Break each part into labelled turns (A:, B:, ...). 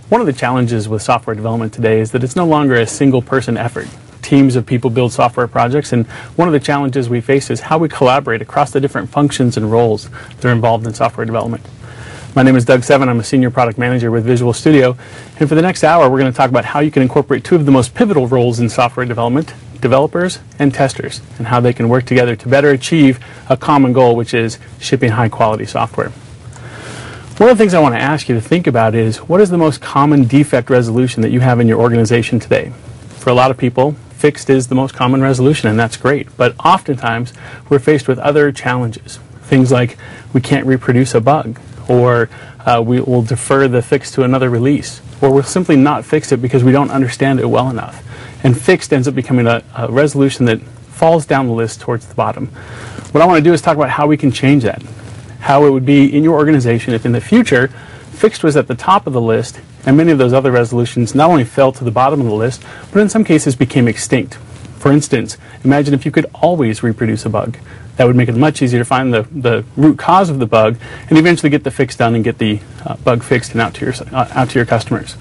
A: One of the challenges with software development today is that it's no longer a single person effort. Teams of people build software projects, and one of the challenges we face is how we collaborate across the different functions and roles that are involved in software development. My name is Doug Seven. I'm a senior product manager with Visual Studio, and for the next hour we're going to talk about how you can incorporate two of the most pivotal roles in software development, developers and testers, and how they can work together to better achieve a common goal, which is shipping high quality software. One of the things I want to ask you to think about is, what is the most common defect resolution that you have in your organization today? For a lot of people, fixed is the most common resolution, and that's great. But oftentimes, we're faced with other challenges. Things like we can't reproduce a bug, or we will defer the fix to another release, or we'll simply not fix it because we don't understand it well enough. And fixed ends up becoming a resolution that falls down the list towards the bottom. What I want to do is talk about how we can change that. How it would be in your organization if in the future fixed was at the top of the list and many of those other resolutions not only fell to the bottom of the list, but in some cases became extinct. For instance, imagine if you could always reproduce a bug. That would make it much easier to find the root cause of the bug and eventually get the fix done and get the bug fixed and out to your customers.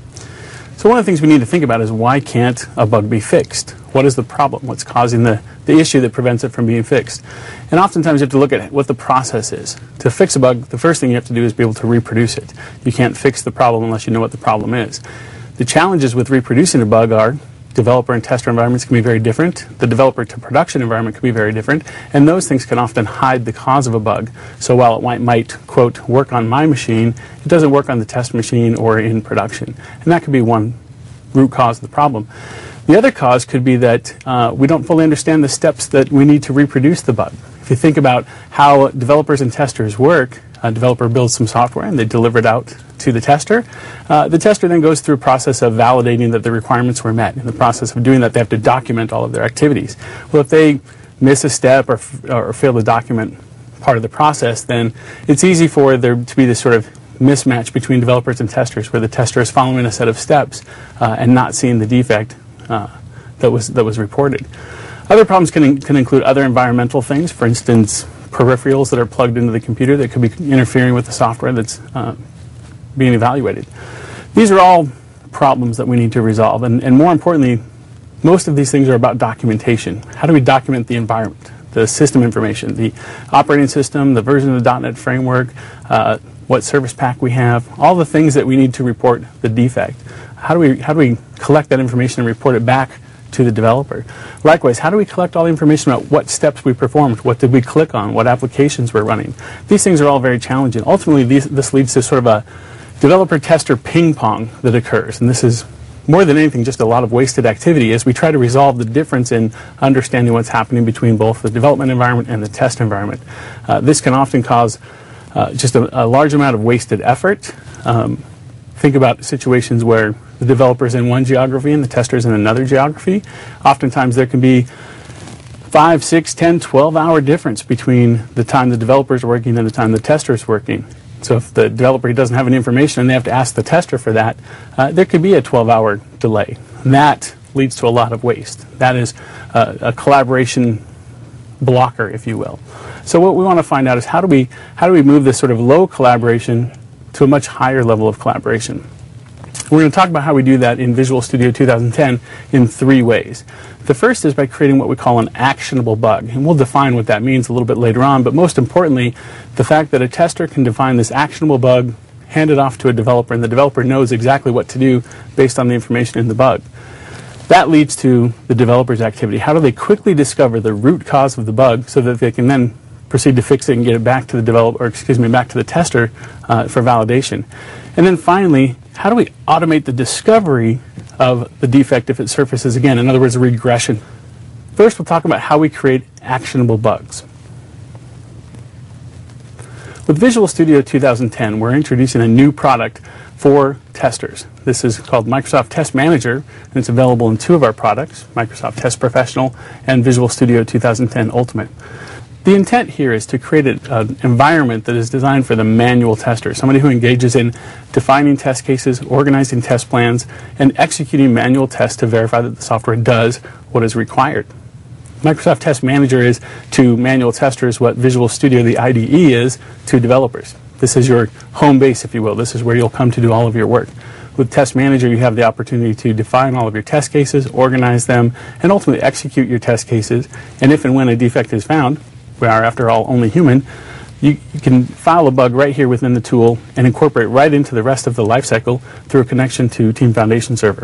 A: So one of the things we need to think about is, why can't a bug be fixed? What is the problem? What's causing the issue that prevents it from being fixed? And oftentimes you have to look at what the process is. To fix a bug, the first thing you have to do is be able to reproduce it. You can't fix the problem unless you know what the problem is. The challenges with reproducing a bug are developer and tester environments can be very different. The developer to production environment can be very different. And those things can often hide the cause of a bug. So while it might, quote, work on my machine, it doesn't work on the test machine or in production. And that could be one root cause of the problem. The other cause could be that we don't fully understand the steps that we need to reproduce the bug. If you think about how developers and testers work, a developer builds some software and they deliver it out to the tester. The tester then goes through a process of validating that the requirements were met. In the process of doing that, they have to document all of their activities. Well, if they miss a step or fail to document part of the process, then it's easy for there to be this sort of mismatch between developers and testers, where the tester is following a set of steps and not seeing the defect that was reported. Other problems can include other environmental things. For instance, peripherals that are plugged into the computer that could be interfering with the software that's being evaluated. These are all problems that we need to resolve, and more importantly, most of these things are about documentation. How do we document the environment, the system information, the operating system, the version of the .NET framework, what service pack we have, all the things that we need to report the defect. How do we collect that information and report it back to the developer? Likewise, how do we collect all the information about what steps we performed, what did we click on, what applications we're running? These things are all very challenging. Ultimately, this leads to sort of a developer-tester ping-pong that occurs, and this is more than anything just a lot of wasted activity as we try to resolve the difference in understanding what's happening between both the development environment and the test environment. This can often cause just a large amount of wasted effort. Think about situations where the developer's in one geography and the tester's in another geography. Oftentimes there can be 5, 6, 10, 12-hour difference between the time the developer's working and the time the tester's working. So if the developer doesn't have any information and they have to ask the tester for that, there could be a 12-hour delay. And that leads to a lot of waste. That is a collaboration blocker, if you will. So what we want to find out is, how do we move this sort of low collaboration to a much higher level of collaboration? We're going to talk about how we do that in Visual Studio 2010 in 3 ways. The first is by creating what we call an actionable bug, and we'll define what that means a little bit later on, but most importantly, the fact that a tester can define this actionable bug, hand it off to a developer, and the developer knows exactly what to do based on the information in the bug. That leads to the developer's activity. How do they quickly discover the root cause of the bug so that they can then proceed to fix it and get it back to the developer, back to the tester for validation? And then finally, how do we automate the discovery of the defect if it surfaces again? In other words, a regression. First, we'll talk about how we create actionable bugs. With Visual Studio 2010, we're introducing a new product for testers. This is called Microsoft Test Manager, and it's available in 2 of our products, Microsoft Test Professional and Visual Studio 2010 Ultimate. The intent here is to create an environment that is designed for the manual tester, somebody who engages in defining test cases, organizing test plans, and executing manual tests to verify that the software does what is required. Microsoft Test Manager is to manual testers what Visual Studio, the IDE, is to developers. This is your home base, if you will. This is where you'll come to do all of your work. With Test Manager, you have the opportunity to define all of your test cases, organize them, and ultimately execute your test cases. And if and when a defect is found, we are, after all, only human, you can file a bug right here within the tool and incorporate right into the rest of the lifecycle through a connection to Team Foundation Server.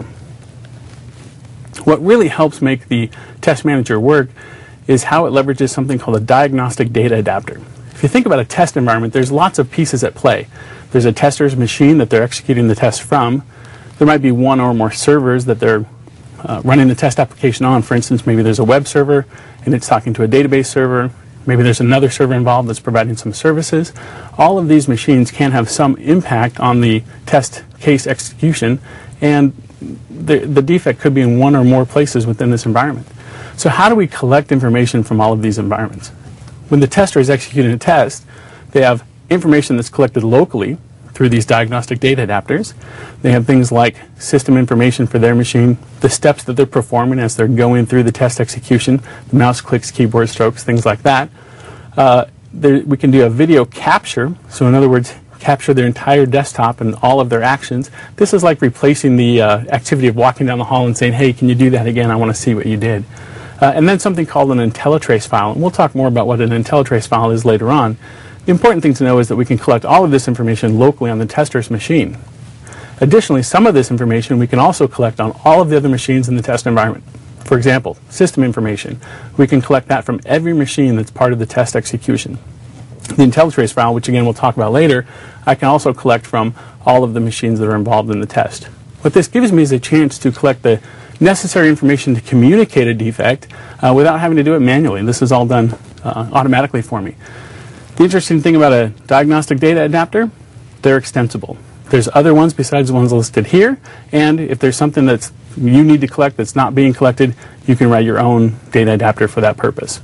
A: What really helps make the Test Manager work is how it leverages something called a diagnostic data adapter. If you think about a test environment, there's lots of pieces at play. There's a tester's machine that they're executing the test from. There might be one or more servers that they're running the test application on. For instance, maybe there's a web server and it's talking to a database server. Maybe there's another server involved that's providing some services. All of these machines can have some impact on the test case execution, and the defect could be in one or more places within this environment. So how do we collect information from all of these environments? When the tester is executing a test, they have information that's collected locally through these diagnostic data adapters. They have things like system information for their machine, the steps that they're performing as they're going through the test execution, the mouse clicks, keyboard strokes, things like that. We can do a video capture, so in other words, capture their entire desktop and all of their actions. This is like replacing the activity of walking down the hall and saying, hey, can you do that again? I want to see what you did. And then something called an IntelliTrace file, and we'll talk more about what an IntelliTrace file is later on. The important thing to know is that we can collect all of this information locally on the tester's machine. Additionally, some of this information we can also collect on all of the other machines in the test environment. For example, system information. We can collect that from every machine that's part of the test execution. The IntelliTrace file, which again we'll talk about later, I can also collect from all of the machines that are involved in the test. What this gives me is a chance to collect the necessary information to communicate a defect without having to do it manually. This is all done automatically for me. The interesting thing about a diagnostic data adapter, they're extensible. There's other ones besides the ones listed here, and if there's something that you need to collect that's not being collected, you can write your own data adapter for that purpose.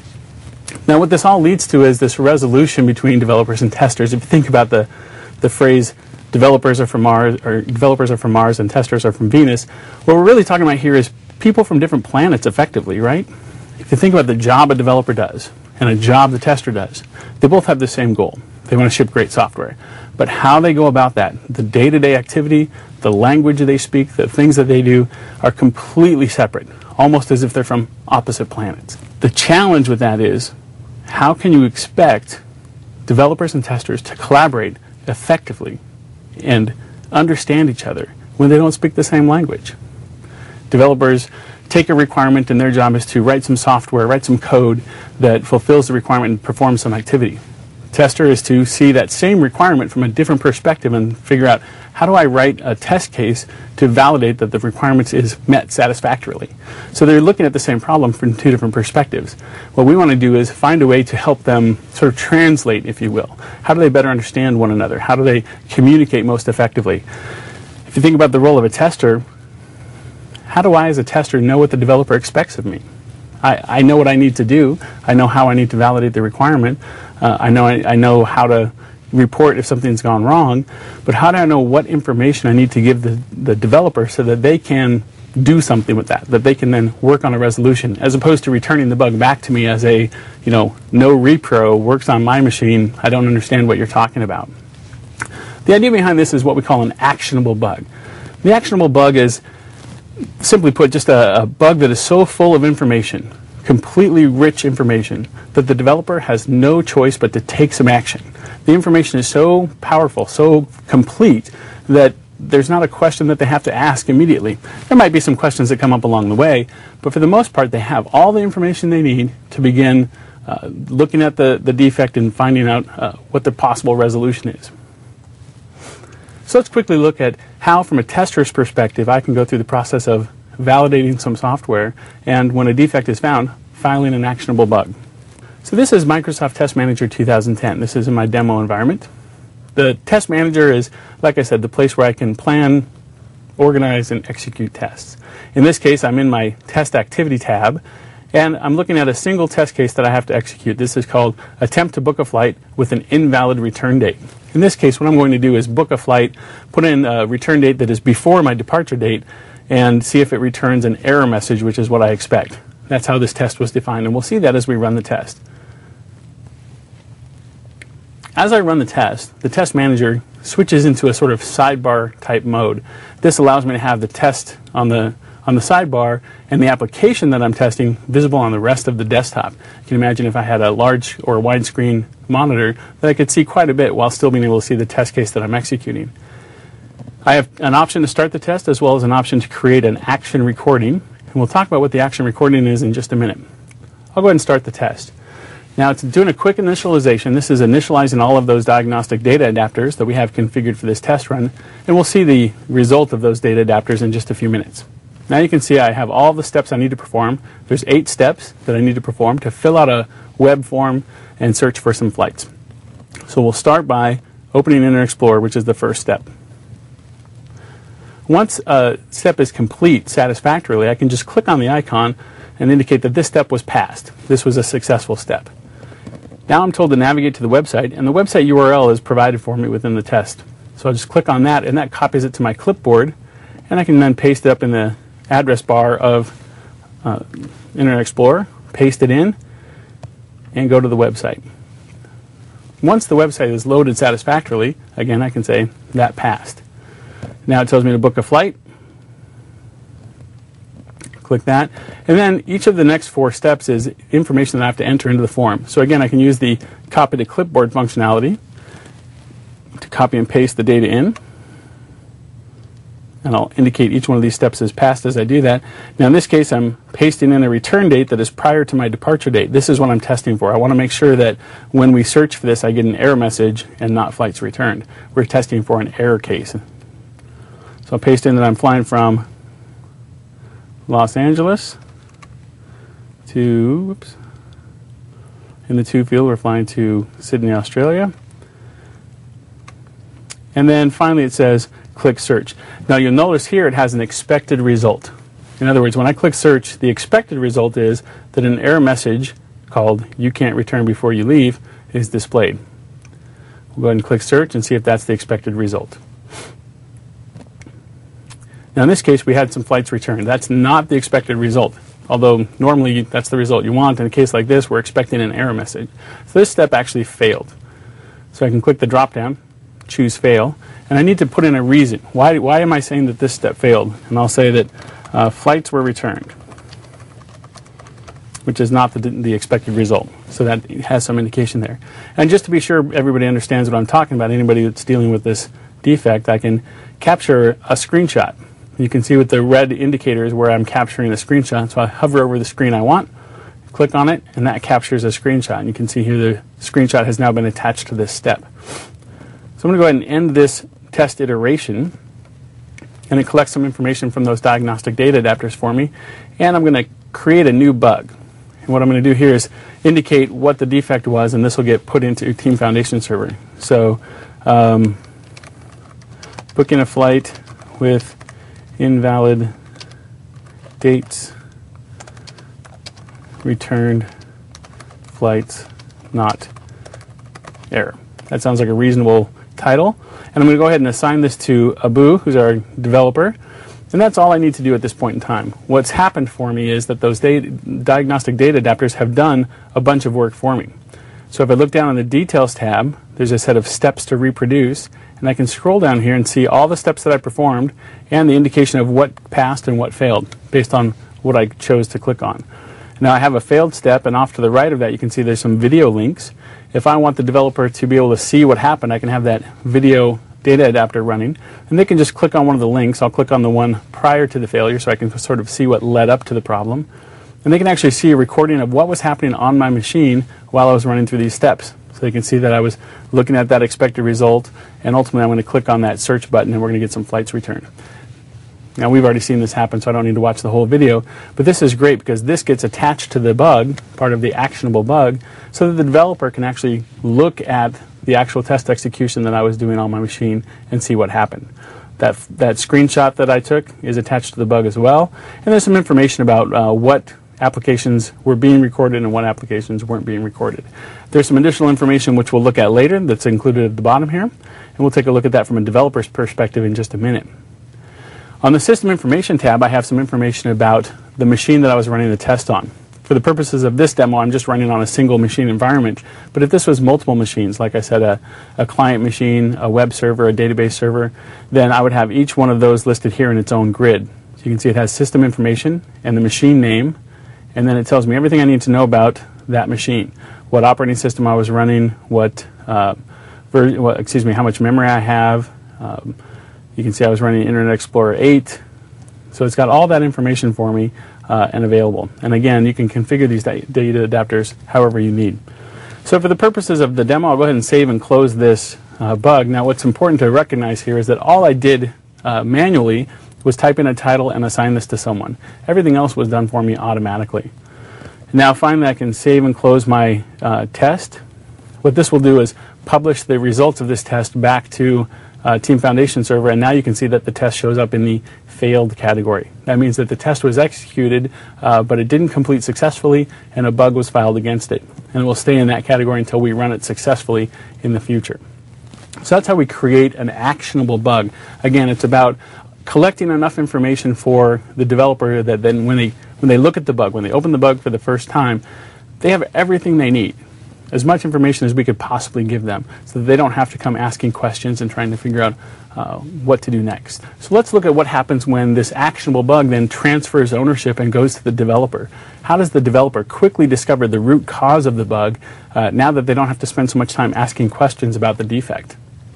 A: Now what this all leads to is this resolution between developers and testers. If you think about the phrase developers are from Mars, or developers are from Mars and testers are from Venus, what we're really talking about here is people from different planets effectively, right? If you think about the job a developer does and a job the tester does, they both have the same goal. They want to ship great software. But how they go about that, the day-to-day activity, the language they speak, the things that they do are completely separate, almost as if they're from opposite planets. The challenge with that is, how can you expect developers and testers to collaborate effectively and understand each other when they don't speak the same language? Developers take a requirement and their job is to write some software, write some code that fulfills the requirement and perform some activity. Tester is to see that same requirement from a different perspective and figure out, how do I write a test case to validate that the requirements is met satisfactorily? So they're looking at the same problem from two different perspectives. What we want to do is find a way to help them sort of translate, if you will. How do they better understand one another? How do they communicate most effectively? If you think about the role of a tester, how do I as a tester know what the developer expects of me? I know what I need to do. I know how I need to validate the requirement. I know how to report if something's gone wrong, but how do I know what information I need to give the developer so that they can do something with that they can then work on a resolution, as opposed to returning the bug back to me as a, no repro, works on my machine, I don't understand what you're talking about. The idea behind this is what we call an actionable bug. The actionable bug is, simply put, just a bug that is so full of information, completely rich information, that the developer has no choice but to take some action. The information is so powerful, so complete, that there's not a question that they have to ask immediately. There might be some questions that come up along the way, but for the most part they have all the information they need to begin looking at the defect and finding out what the possible resolution is. So let's quickly look at how, from a tester's perspective, I can go through the process of validating some software and, when a defect is found, filing an actionable bug. So this is Microsoft Test Manager 2010. This is in my demo environment. The Test Manager is, like I said, the place where I can plan, organize, and execute tests. In this case, I'm in my Test Activity tab, and I'm looking at a single test case that I have to execute. This is called Attempt to Book a Flight with an Invalid Return Date. In this case, what I'm going to do is book a flight, put in a return date that is before my departure date, and see if it returns an error message, which is what I expect. That's how this test was defined, and we'll see that as we run the test. As I run the test manager switches into a sort of sidebar type mode. This allows me to have the test on the sidebar and the application that I'm testing visible on the rest of the desktop. You can imagine if I had a large or widescreen monitor that I could see quite a bit while still being able to see the test case that I'm executing. I have an option to start the test as well as an option to create an action recording. And we'll talk about what the action recording is in just a minute. I'll go ahead and start the test. Now, it's doing a quick initialization. This is initializing all of those diagnostic data adapters that we have configured for this test run, and we'll see the result of those data adapters in just a few minutes. Now you can see I have all the steps I need to perform. There's 8 steps that I need to perform to fill out a web form and search for some flights. So we'll start by opening Internet Explorer, which is the first step. Once a step is complete satisfactorily, I can just click on the icon and indicate that this step was passed. This was a successful step. Now I'm told to navigate to the website, and the website URL is provided for me within the test. So I'll just click on that, and that copies it to my clipboard, and I can then paste it up in the address bar of Internet Explorer, paste it in, and go to the website. Once the website is loaded satisfactorily, again, I can say that passed. Now it tells me to book a flight. Click that. And then each of the next 4 steps is information that I have to enter into the form. So again, I can use the copy to clipboard functionality to copy and paste the data in. And I'll indicate each one of these steps as passed as I do that. Now in this case, I'm pasting in a return date that is prior to my departure date. This is what I'm testing for. I want to make sure that when we search for this, I get an error message and not flights returned. We're testing for an error case. So I'll paste in that I'm flying from Los Angeles to, in the to field, we're flying to Sydney, Australia. And then finally it says, click search. Now you'll notice here it has an expected result. In other words, when I click search, the expected result is that an error message called "you can't return before you leave" is displayed. We'll go ahead and click search and see if that's the expected result. Now in this case, we had some flights returned. That's not the expected result, although normally that's the result you want. In a case like this, we're expecting an error message. So this step actually failed. So I can click the drop down, choose fail, and I need to put in a reason. Why am I saying that this step failed? And I'll say that flights were returned, which is not the expected result. So that has some indication there. And just to be sure everybody understands what I'm talking about, anybody that's dealing with this defect, I can capture a screenshot. You can see with the red indicators where I'm capturing a screenshot. So I hover over the screen I want, click on it, and that captures a screenshot. And you can see here the screenshot has now been attached to this step. So I'm going to go ahead and end this test iteration, and it collects some information from those diagnostic data adapters for me, and I'm going to create a new bug. And what I'm going to do here is indicate what the defect was, and this will get put into Team Foundation Server. So booking a flight with invalid dates, returned flights, not error. That sounds like a reasonable title. And I'm going to go ahead and assign this to Abu, who's our developer. And that's all I need to do at this point in time. What's happened for me is that those diagnostic data adapters have done a bunch of work for me. So if I look down on the Details tab, there's a set of steps to reproduce, and I can scroll down here and see all the steps that I performed and the indication of what passed and what failed based on what I chose to click on. Now I have a failed step, and off to the right of that you can see there's some video links. If I want the developer to be able to see what happened, I can have that video data adapter running, and they can just click on one of the links. I'll click on the one prior to the failure so I can sort of see what led up to the problem. And they can actually see a recording of what was happening on my machine while I was running through these steps. So they can see that I was looking at that expected result, and ultimately I'm going to click on that search button and we're going to get some flights returned. Now we've already seen this happen, so I don't need to watch the whole video, but this is great because this gets attached to the bug, part of the actionable bug, so that the developer can actually look at the actual test execution that I was doing on my machine and see what happened. That screenshot that I took is attached to the bug as well, and there's some information about what applications were being recorded and what applications weren't being recorded. There's some additional information which we'll look at later that's included at the bottom here, and we'll take a look at that from a developer's perspective in just a minute. On the System Information tab, I have some information about the machine that I was running the test on. For the purposes of this demo, I'm just running on a single machine environment. But if this was multiple machines, like I said, a client machine, a web server, a database server, then I would have each one of those listed here in its own grid. So you can see it has system information and the machine name, and then it tells me everything I need to know about that machine. What operating system I was running, how much memory I have. You can see I was running Internet Explorer 8. So it's got all that information for me and available. And again, you can configure these data adapters however you need. So for the purposes of the demo, I'll go ahead and save and close this bug. Now what's important to recognize here is that all I did manually was type in a title and assign this to someone. Everything else was done for me automatically. Now finally I can save and close my test. What this will do is publish the results of this test back to Team Foundation server, and now you can see that the test shows up in the failed category. That means that the test was executed, but it didn't complete successfully, and a bug was filed against it. And it will stay in that category until we run it successfully in the future. So that's how we create an actionable bug. Again, it's about collecting enough information for the developer that then when they look at the bug, when they open the bug for the first time, they have everything they need. As much information as we could possibly give them so that they don't have to come asking questions and trying to figure out what to do next. So let's look at what happens when this actionable bug then transfers ownership and goes to the developer. How does the developer quickly discover the root cause of the bug now that they don't have to spend so much time asking questions about the defect?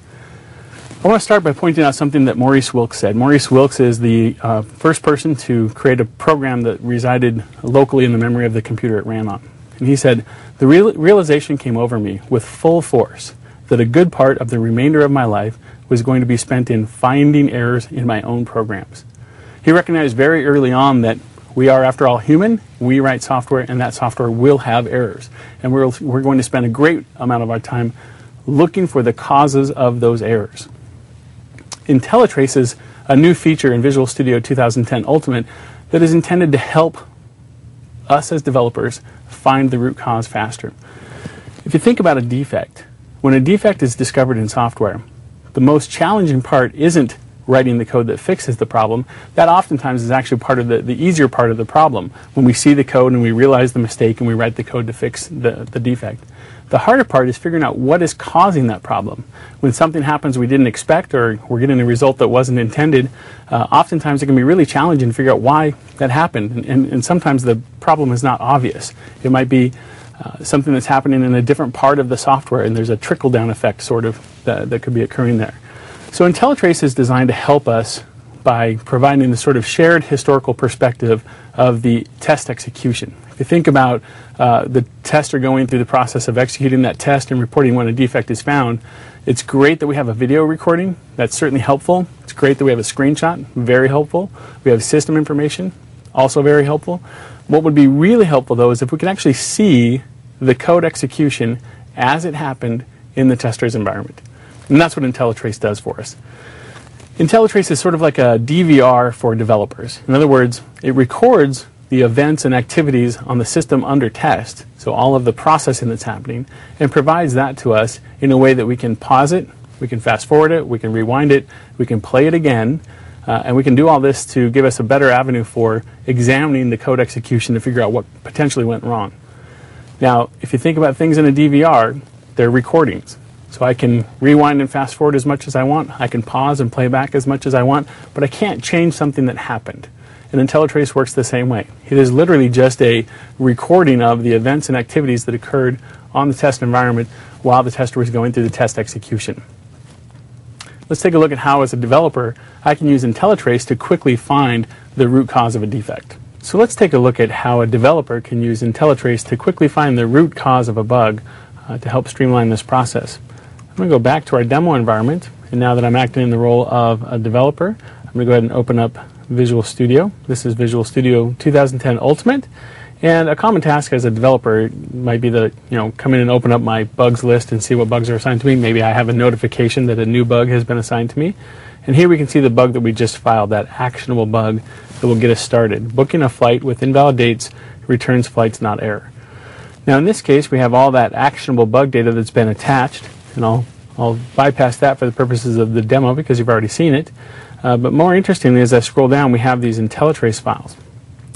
A: I want to start by pointing out something that Maurice Wilkes said. Maurice Wilkes is the first person to create a program that resided locally in the memory of the computer it ran on. And he said, "The realization came over me with full force that a good part of the remainder of my life was going to be spent in finding errors in my own programs." He recognized very early on that we are, after all, human. We write software, and that software will have errors. And we're going to spend a great amount of our time looking for the causes of those errors. IntelliTrace is a new feature in Visual Studio 2010 Ultimate that is intended to help us as developers find the root cause faster. If you think about a defect, when a defect is discovered in software, the most challenging part isn't writing the code that fixes the problem. That oftentimes is actually part of the easier part of the problem, when we see the code and we realize the mistake and we write the code to fix the defect. The harder part is figuring out what is causing that problem. When something happens we didn't expect, or we're getting a result that wasn't intended, oftentimes it can be really challenging to figure out why that happened. And sometimes the problem is not obvious. It might be something that's happening in a different part of the software, and there's a trickle-down effect sort of that could be occurring there. So IntelliTrace is designed to help us by providing the sort of shared historical perspective of the test execution. If you think about the tester going through the process of executing that test and reporting when a defect is found, it's great that we have a video recording. That's certainly helpful. It's great that we have a screenshot. Very helpful. We have system information. Also very helpful. What would be really helpful, though, is if we can actually see the code execution as it happened in the tester's environment. And that's what IntelliTrace does for us. IntelliTrace is sort of like a DVR for developers. In other words, it records the events and activities on the system under test, so all of the processing that's happening, and provides that to us in a way that we can pause it, we can fast forward it, we can rewind it, we can play it again, and we can do all this to give us a better avenue for examining the code execution to figure out what potentially went wrong. Now, if you think about things in a DVR, they're recordings. So I can rewind and fast forward as much as I want. I can pause and play back as much as I want, but I can't change something that happened. And IntelliTrace works the same way. It is literally just a recording of the events and activities that occurred on the test environment while the tester was going through the test execution. Let's take a look at how, as a developer, I can use IntelliTrace to quickly find the root cause of a defect. So let's take a look at how a developer can use IntelliTrace to quickly find the root cause of a bug to help streamline this process. I'm going to go back to our demo environment, and now that I'm acting in the role of a developer, I'm going to go ahead and open up Visual Studio. This is Visual Studio 2010 Ultimate, and a common task as a developer might be to come in and open up my bugs list and see what bugs are assigned to me. Maybe I have a notification that a new bug has been assigned to me, and here we can see the bug that we just filed, that actionable bug that will get us started. Booking a flight with invalid dates returns flights not error. Now in this case we have all that actionable bug data that's been attached, and I'll bypass that for the purposes of the demo because you've already seen it. But more interestingly, as I scroll down, we have these IntelliTrace files.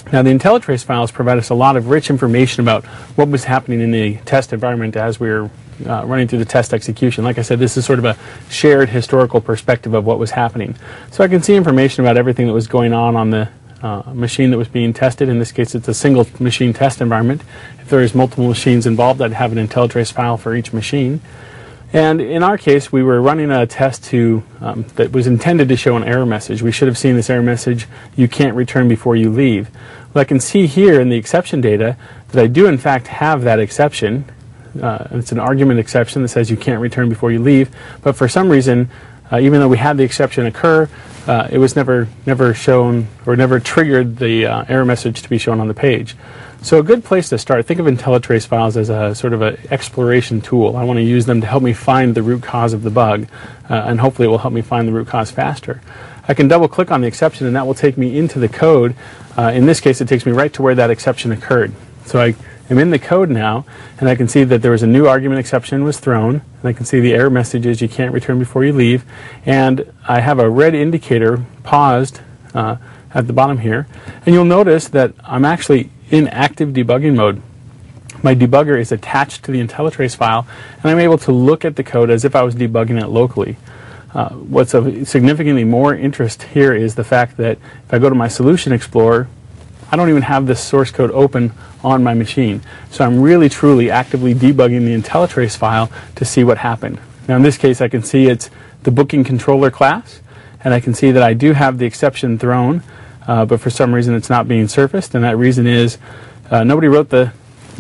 A: Now, the IntelliTrace files provide us a lot of rich information about what was happening in the test environment as we were running through the test execution. Like I said, this is sort of a shared historical perspective of what was happening. So I can see information about everything that was going on the machine that was being tested. In this case, it's a single machine test environment. If there is multiple machines involved, I'd have an IntelliTrace file for each machine. And in our case, we were running a test that was intended to show an error message. We should have seen this error message, "You can't return before you leave." Well, I can see here in the exception data that I do in fact have that exception. It's an argument exception that says you can't return before you leave. But for some reason, even though we had the exception occur, it was never shown or never triggered the error message to be shown on the page. So a good place to start, think of IntelliTrace files as a sort of an exploration tool. I want to use them to help me find the root cause of the bug, and hopefully it will help me find the root cause faster. I can double click on the exception and that will take me into the code. In this case, it takes me right to where that exception occurred. So I am in the code now, and I can see that there was a new argument exception was thrown, and I can see the error message is "You can't return before you leave," and I have a red indicator paused at the bottom here, and you'll notice that I'm actually in active debugging mode. My debugger is attached to the IntelliTrace file, and I'm able to look at the code as if I was debugging it locally. What's of significantly more interest here is the fact that if I go to my Solution Explorer, I don't even have this source code open on my machine. So I'm really truly actively debugging the IntelliTrace file to see what happened. Now in this case, I can see it's the booking controller class, and I can see that I do have the exception thrown, but for some reason it's not being surfaced, and that reason is nobody wrote the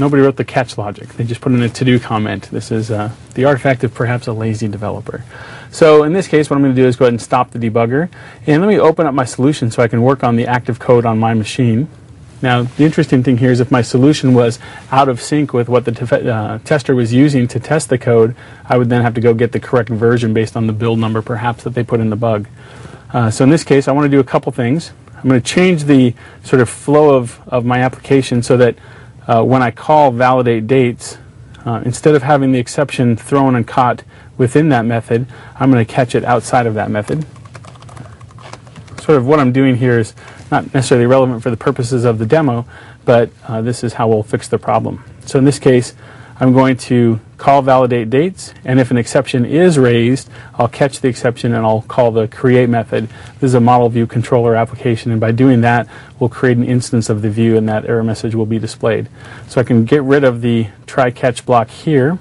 A: catch logic. They just put in a to-do comment. This is the artifact of perhaps a lazy developer. So in this case, what I'm going to do is go ahead and stop the debugger, and let me open up my solution so I can work on the active code on my machine. Now, the interesting thing here is if my solution was out of sync with what the tester was using to test the code, I would then have to go get the correct version based on the build number perhaps that they put in the bug. So in this case, I want to do a couple things. I'm going to change the sort of flow of my application so that when I call validate dates, instead of having the exception thrown and caught within that method, I'm going to catch it outside of that method. Sort of what I'm doing here is not necessarily relevant for the purposes of the demo, but this is how we'll fix the problem. So in this case, I'm going to call validate dates, and if an exception is raised, I'll catch the exception and I'll call the create method. This is a model view controller application, and by doing that, we'll create an instance of the view and that error message will be displayed. So I can get rid of the try catch block here,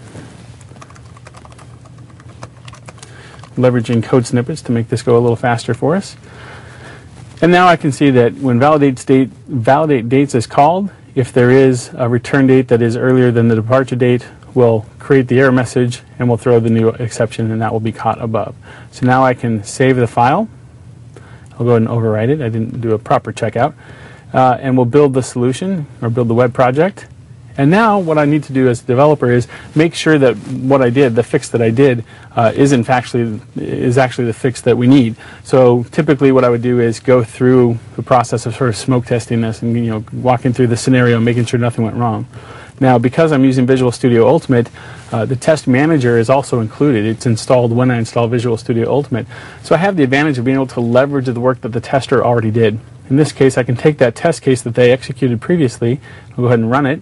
A: leveraging code snippets to make this go a little faster for us. And now I can see that when validate dates is called, if there is a return date that is earlier than the departure date, we'll create the error message and we'll throw the new exception, and that will be caught above. So now I can save the file. I'll go ahead and overwrite it. I didn't do a proper checkout. And we'll build the solution or build the web project. And now what I need to do as a developer is make sure that what I did, the fix that I did, is actually the fix that we need. So typically what I would do is go through the process of sort of smoke testing this and walking through the scenario, making sure nothing went wrong. Now because I'm using Visual Studio Ultimate, the test manager is also included. It's installed when I install Visual Studio Ultimate. So I have the advantage of being able to leverage the work that the tester already did. In this case, I can take that test case that they executed previously, I'll go ahead and run it.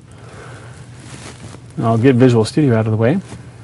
A: I'll get Visual Studio out of the way.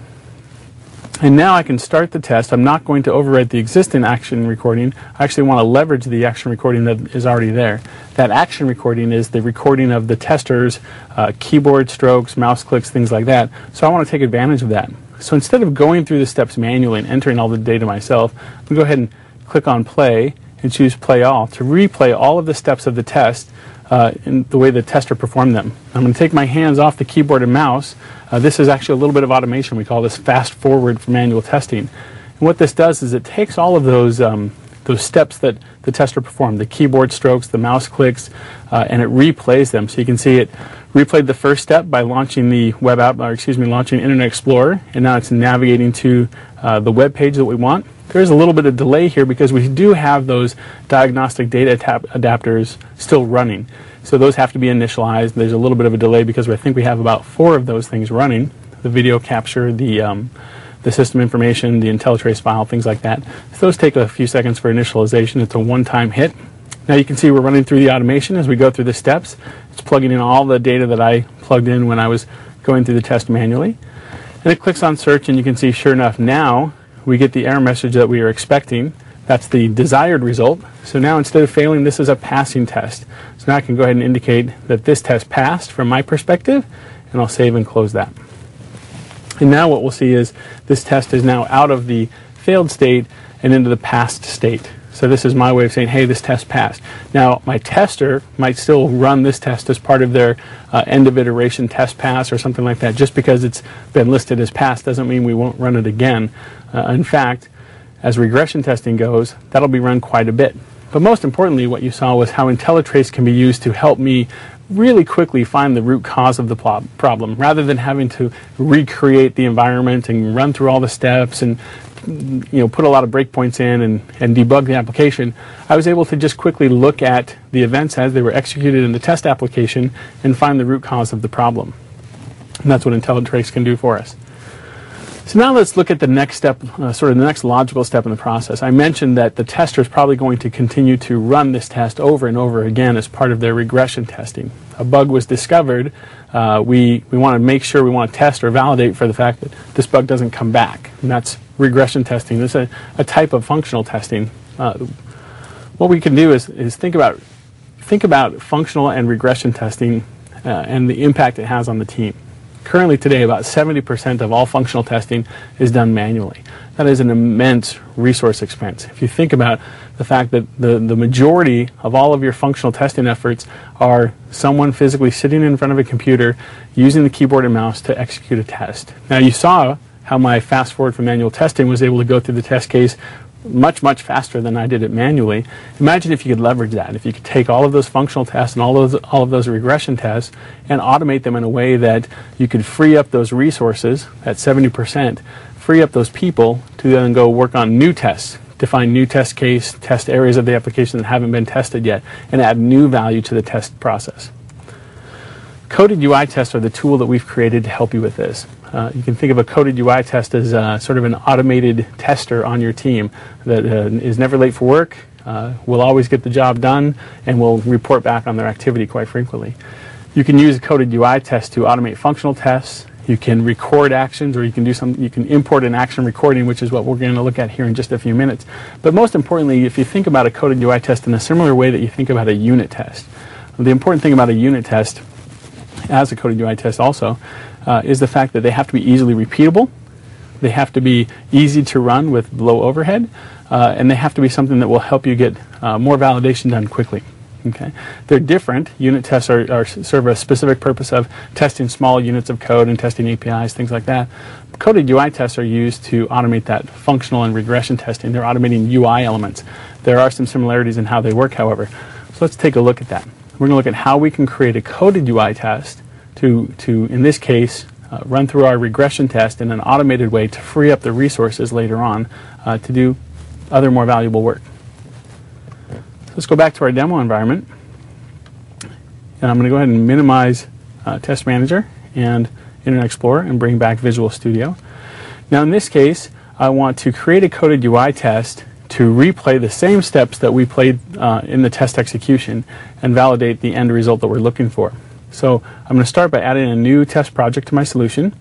A: And now I can start the test. I'm not going to overwrite the existing action recording. I actually want to leverage the action recording that is already there. That action recording is the recording of the tester's keyboard strokes, mouse clicks, things like that. So I want to take advantage of that. So instead of going through the steps manually and entering all the data myself, I'm going to go ahead and click on play and choose play all to replay all of the steps of the test in the way the tester performed them. I'm going to take my hands off the keyboard and mouse. This is actually a little bit of automation. We call this fast forward for manual testing. And what this does is it takes all of those steps that the tester performed, the keyboard strokes, the mouse clicks, and it replays them. So you can see it replayed the first step by launching the web app, or excuse me, launching Internet Explorer, and now it's navigating to the web page that we want. There's a little bit of delay here because we do have those diagnostic data adapters still running. So those have to be initialized. There's a little bit of a delay because I think we have about 4 of those things running. The video capture, the system information, the IntelliTrace file, things like that. So those take a few seconds for initialization. It's a one-time hit. Now you can see we're running through the automation as we go through the steps. It's plugging in all the data that I plugged in when I was going through the test manually. And it clicks on search, and you can see, sure enough, now we get the error message that we are expecting. That's the desired result. So now instead of failing, this is a passing test. So now I can go ahead and indicate that this test passed from my perspective, and I'll save and close that. And now what we'll see is this test is now out of the failed state and into the passed state. So this is my way of saying, hey, this test passed. Now, my tester might still run this test as part of their end of iteration test pass or something like that. Just because it's been listed as passed doesn't mean we won't run it again. In fact, as regression testing goes, that'll be run quite a bit. But most importantly, what you saw was how IntelliTrace can be used to help me really quickly find the root cause of the problem, rather than having to recreate the environment and run through all the steps and put a lot of breakpoints in and debug the application. I was able to just quickly look at the events as they were executed in the test application and find the root cause of the problem. And that's what IntelliTrace can do for us. So now let's look at the next step, sort of the next logical step in the process. I mentioned that the tester is probably going to continue to run this test over and over again as part of their regression testing. A bug was discovered. We want to make sure, we want to test or validate for the fact that this bug doesn't come back. And that's regression testing. It's a type of functional testing. What we can do is think about functional and regression testing and the impact it has on the team. Currently today, about 70% of all functional testing is done manually. That is an immense resource expense. If you think about the fact that the majority of all of your functional testing efforts are someone physically sitting in front of a computer using the keyboard and mouse to execute a test. Now you saw how my fast forward from manual testing was able to go through the test case much faster than I did it manually. Imagine if you could leverage that, if you could take all of those functional tests and all of those regression tests and automate them in a way that you could free up those resources at 70%, free up those people to then go work on new tests, define new test case, test areas of the application that haven't been tested yet, and add new value to the test process. Coded UI tests are the tool that we've created to help you with this. You can think of a coded UI test as sort of an automated tester on your team that is never late for work, will always get the job done, and will report back on their activity quite frequently. You can use a coded UI test to automate functional tests. You can record actions, or you can import an action recording, which is what we're going to look at here in just a few minutes. But most importantly, if you think about a coded UI test in a similar way that you think about a unit test, the important thing about a unit test, as a coded UI test also, is the fact that they have to be easily repeatable, they have to be easy to run with low overhead, and they have to be something that will help you get more validation done quickly. Okay, they're different. Unit tests serve a specific purpose of testing small units of code and testing APIs, things like that. Coded UI tests are used to automate that functional and regression testing. They're automating UI elements. There are some similarities in how they work, however. So let's take a look at that. We're going to look at how we can create a coded UI test to in this case, run through our regression test in an automated way to free up the resources later on to do other more valuable work. Let's go back to our demo environment, and I'm going to go ahead and minimize Test Manager and Internet Explorer and bring back Visual Studio. Now in this case, I want to create a coded UI test to replay the same steps that we played in the test execution and validate the end result that we're looking for. So I'm going to start by adding a new test project to my solution.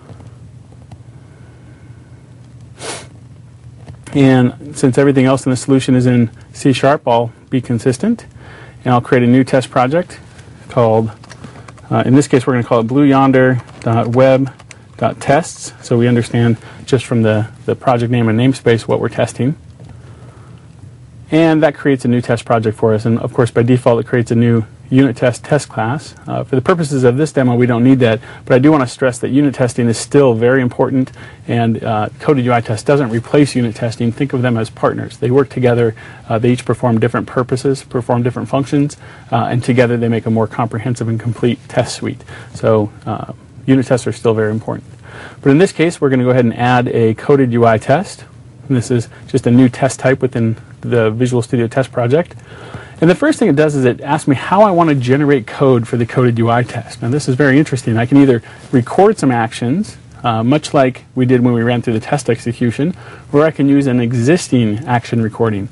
A: And since everything else in the solution is in C#, I'll be consistent. And I'll create a new test project called, in this case, we're going to call it blueyonder.web.tests. So we understand just from the project name and namespace what we're testing. And that creates a new test project for us. And of course, by default, it creates a new unit test class. For the purposes of this demo, we don't need that, but I do want to stress that unit testing is still very important, and coded UI test doesn't replace unit testing. Think of them as partners. They work together. They each perform different purposes, perform different functions, and together they make a more comprehensive and complete test suite. So unit tests are still very important. But in this case, we're going to go ahead and add a coded UI test. And this is just a new test type within the Visual Studio Test project. And the first thing it does is it asks me how I want to generate code for the coded UI test. Now this is very interesting. I can either record some actions, much like we did when we ran through the test execution, or I can use an existing action recording.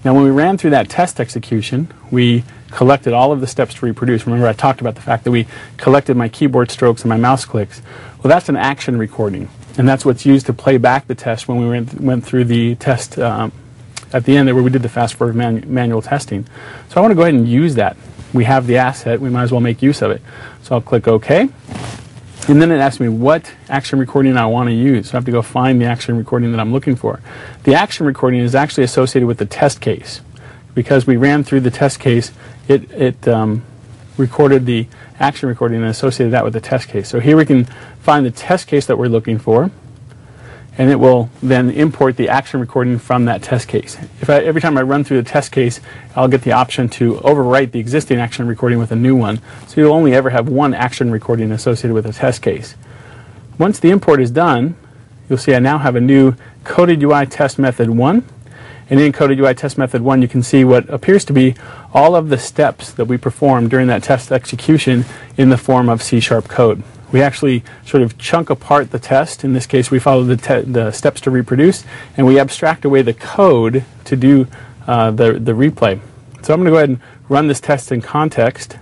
A: Now when we ran through that test execution, we collected all of the steps to reproduce. Remember I talked about the fact that we collected my keyboard strokes and my mouse clicks. Well, that's an action recording, and that's what's used to play back the test when we went through the test at the end there where we did the fast-forward manual testing. So I want to go ahead and use that. We have the asset, we might as well make use of it. So I'll click OK. And then it asks me what action recording I want to use. So I have to go find the action recording that I'm looking for. The action recording is actually associated with the test case. Because we ran through the test case, it recorded the action recording and associated that with the test case. So here we can find the test case that we're looking for, and it will then import the action recording from that test case. Every time I run through the test case, I'll get the option to overwrite the existing action recording with a new one. So you'll only ever have one action recording associated with a test case. Once the import is done, you'll see I now have a new coded UI test method 1. And in coded UI test method 1, you can see what appears to be all of the steps that we performed during that test execution in the form of C# code. We actually sort of chunk apart the test. In this case, we follow the steps to reproduce, and we abstract away the code to do the replay. So I'm going to go ahead and run this test in context.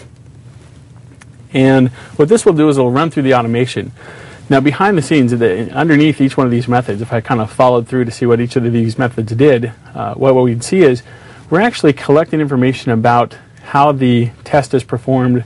A: And what this will do is it will run through the automation. Now, behind the scenes, underneath each one of these methods, if I kind of followed through to see what each of these methods did, what we'd see is we're actually collecting information about how the test is performed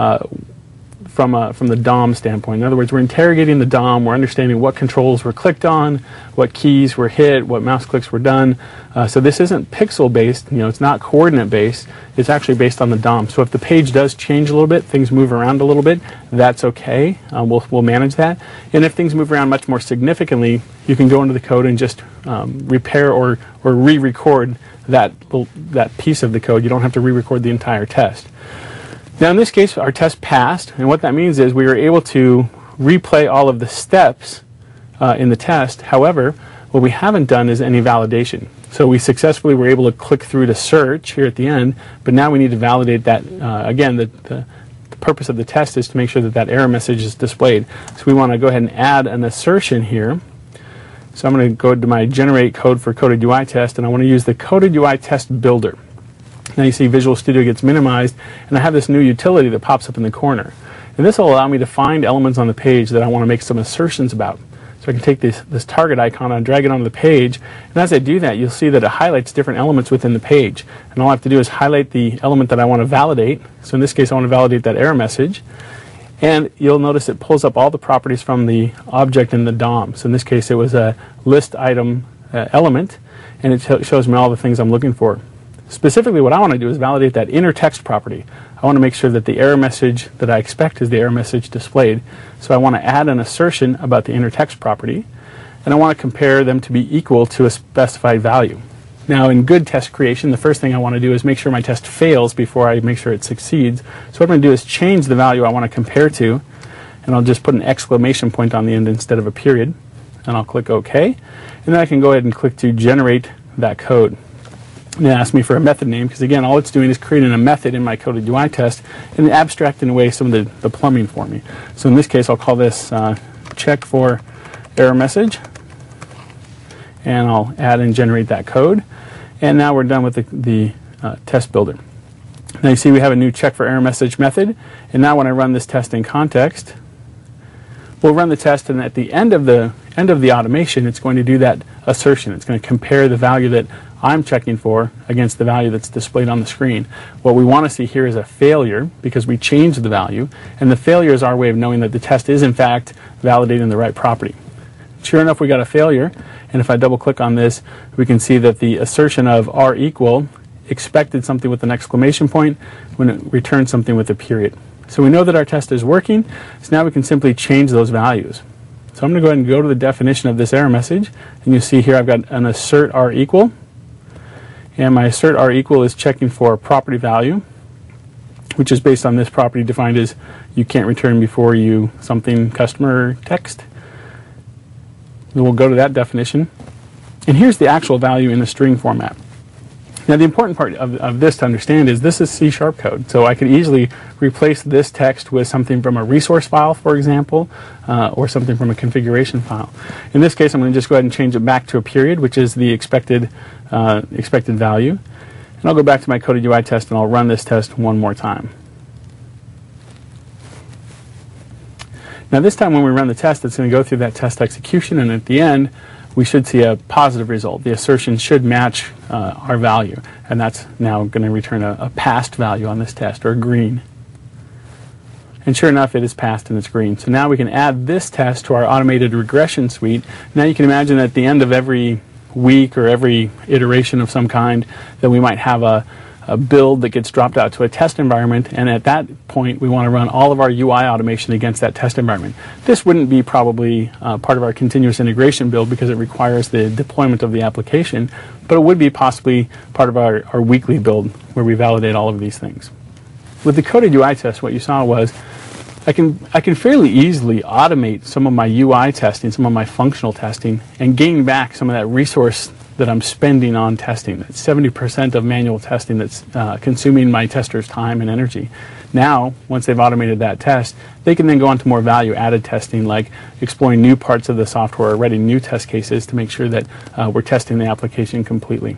A: from the DOM standpoint. In other words, we're interrogating the DOM, we're understanding what controls were clicked on, what keys were hit, what mouse clicks were done. So this isn't pixel based, it's not coordinate based, it's actually based on the DOM. So if the page does change a little bit, things move around a little bit, that's okay, we'll manage that. And if things move around much more significantly, you can go into the code and just repair or re-record that piece of the code. You don't have to re-record the entire test. Now in this case, our test passed, and what that means is we were able to replay all of the steps in the test. However, what we haven't done is any validation. So we successfully were able to click through to search here at the end, but now we need to validate that. Again, the purpose of the test is to make sure that that error message is displayed. So we want to go ahead and add an assertion here. So I'm going to go to my generate code for coded UI test, and I want to use the coded UI test builder. Now you see Visual Studio gets minimized, and I have this new utility that pops up in the corner. And this will allow me to find elements on the page that I want to make some assertions about. So I can take this target icon and drag it onto the page, and as I do that, you'll see that it highlights different elements within the page. And all I have to do is highlight the element that I want to validate. So in this case, I want to validate that error message. And you'll notice it pulls up all the properties from the object in the DOM. So in this case, it was a list item element, and it shows me all the things I'm looking for. Specifically, what I want to do is validate that inner text property. I want to make sure that the error message that I expect is the error message displayed. So I want to add an assertion about the inner text property, and I want to compare them to be equal to a specified value. Now, in good test creation, the first thing I want to do is make sure my test fails before I make sure it succeeds. So what I'm going to do is change the value I want to compare to, and I'll just put an exclamation point on the end instead of a period, and I'll click OK. And then I can go ahead and click to generate that code. And it asks me for a method name, because again, all it's doing is creating a method in my coded UI test and abstracting away some of the plumbing for me. So in this case, I'll call this check for error message, and I'll add and generate that code. And now we're done with the test builder. Now you see we have a new check for error message method, and now when I run this test in context, we'll run the test, and at the end of the automation, it's going to do that assertion. It's going to compare the value that I'm checking for against the value that's displayed on the screen. What we want to see here is a failure, because we changed the value, and the failure is our way of knowing that the test is in fact validating the right property. Sure enough, we got a failure, and if I double click on this, we can see that the assertion of R equal expected something with an exclamation point when it returned something with a period. So we know that our test is working, so now we can simply change those values. So I'm going to go ahead and go to the definition of this error message, and you see here I've got an assert R equal, and my assert R equal is checking for a property value, which is based on this property defined as you can't return before you something customer text. And we'll go to that definition, and here's the actual value in the string format. Now, the important part of this to understand is this is C# code, so I could easily replace this text with something from a resource file, for example, or something from a configuration file. In this case, I'm going to just go ahead and change it back to a period, which is the expected value. And I'll go back to my coded UI test and I'll run this test one more time. Now, this time when we run the test, it's going to go through that test execution, and at the end, we should see a positive result. The assertion should match our value, and that's now going to return a passed value on this test, or green. And sure enough, it is passed and it's green. So now we can add this test to our automated regression suite. Now you can imagine at the end of every week or every iteration of some kind that we might have a build that gets dropped out to a test environment, and at that point we want to run all of our UI automation against that test environment. This wouldn't be probably part of our continuous integration build because it requires the deployment of the application, but it would be possibly part of our weekly build where we validate all of these things. With the coded UI test, what you saw was I can fairly easily automate some of my UI testing, some of my functional testing, and gain back some of that resource that I'm spending on testing. That's 70% of manual testing that's consuming my testers' time and energy. Now, once they've automated that test, they can then go on to more value-added testing, like exploring new parts of the software or writing new test cases to make sure that we're testing the application completely.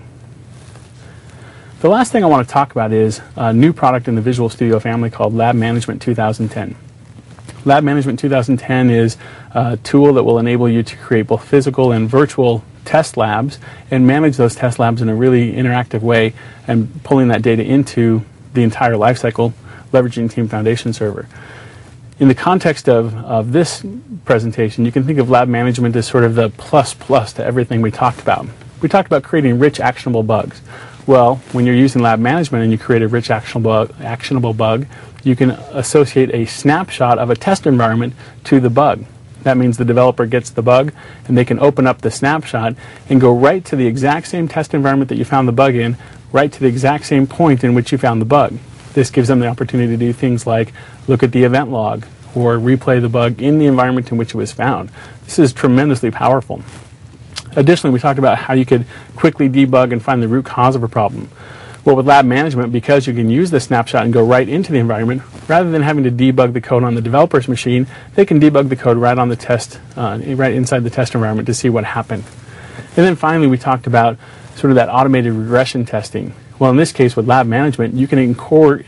A: The last thing I want to talk about is a new product in the Visual Studio family called Lab Management 2010. Lab Management 2010 is a tool that will enable you to create both physical and virtual test labs and manage those test labs in a really interactive way and pulling that data into the entire lifecycle, leveraging Team Foundation Server. In the context of this presentation, you can think of lab management as sort of the plus to everything we talked about. We talked about creating rich, actionable bugs. Well, when you're using lab management and you create a rich, actionable bug, you can associate a snapshot of a test environment to the bug. That means the developer gets the bug, and they can open up the snapshot and go right to the exact same test environment that you found the bug in, right to the exact same point in which you found the bug. This gives them the opportunity to do things like look at the event log or replay the bug in the environment in which it was found. This is tremendously powerful. Additionally, we talked about how you could quickly debug and find the root cause of a problem. Well, with lab management, because you can use the snapshot and go right into the environment, rather than having to debug the code on the developer's machine, they can debug the code right on the test, right inside the test environment to see what happened. And then finally, we talked about sort of that automated regression testing. Well, in this case, with lab management, you can include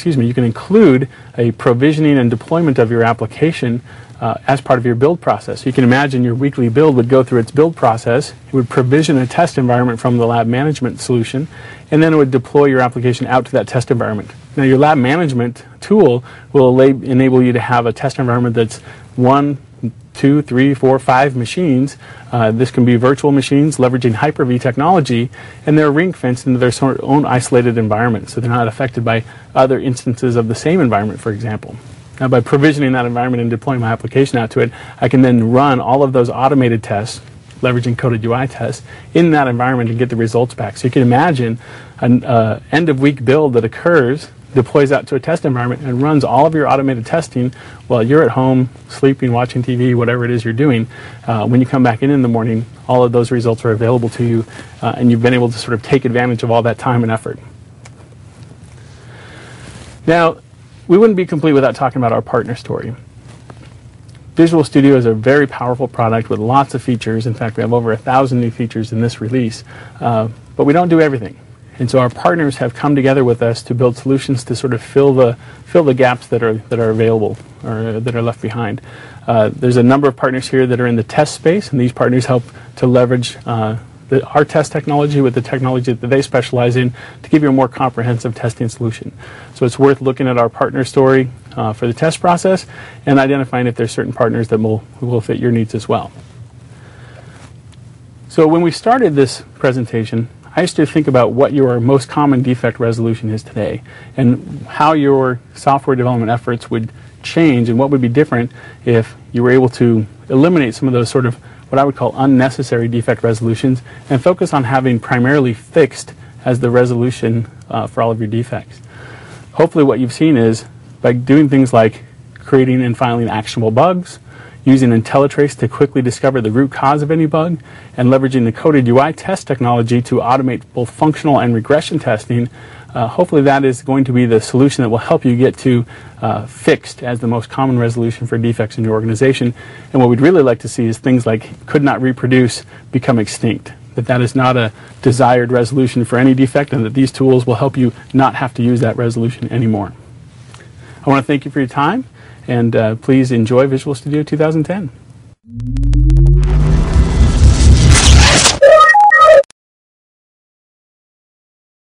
A: a provisioning and deployment of your application as part of your build process. You can imagine your weekly build would go through its build process. It would provision a test environment from the lab management solution, and then it would deploy your application out to that test environment. Now, your lab management tool will enable you to have a test environment that's 1, 2, 3, 4, 5 machines. This can be virtual machines leveraging Hyper-V technology, and they're ring-fenced into their own isolated environment, so they're not affected by other instances of the same environment, for example. Now, by provisioning that environment and deploying my application out to it, I can then run all of those automated tests, leveraging coded UI tests, in that environment and get the results back. So you can imagine an end-of-week build that occurs, deploys out to a test environment, and runs all of your automated testing while you're at home, sleeping, watching TV, whatever it is you're doing. When you come back in the morning, all of those results are available to you, and you've been able to sort of take advantage of all that time and effort. Now, we wouldn't be complete without talking about our partner story. Visual Studio is a very powerful product with lots of features. In fact, we have over 1,000 new features in this release, but we don't do everything. And so our partners have come together with us to build solutions to sort of fill the gaps that are available or that are left behind. There's a number of partners here that are in the test space, and these partners help to leverage our test technology with the technology that they specialize in to give you a more comprehensive testing solution. So it's worth looking at our partner story for the test process and identifying if there's certain partners that will fit your needs as well. So when we started this presentation, I used to think about what your most common defect resolution is today and how your software development efforts would change and what would be different if you were able to eliminate some of those sort of what I would call unnecessary defect resolutions and focus on having primarily fixed as the resolution for all of your defects. Hopefully what you've seen is by doing things like creating and filing actionable bugs, using IntelliTrace to quickly discover the root cause of any bug, and leveraging the coded UI test technology to automate both functional and regression testing. Hopefully that is going to be the solution that will help you get to fixed as the most common resolution for defects in your organization. And what we'd really like to see is things like could not reproduce become extinct. That is not a desired resolution for any defect, and that these tools will help you not have to use that resolution anymore. I want to thank you for your time, and please enjoy Visual Studio 2010.